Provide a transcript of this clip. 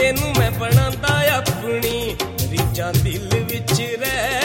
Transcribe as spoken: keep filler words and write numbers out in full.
ਤੈਨੂੰ ਮੈਂ ਬਣਾਉਂਦਾ ਆਪਣੀ ਰੀਝਾਂ ਦਿਲ ਵਿੱਚ ਰਹਿ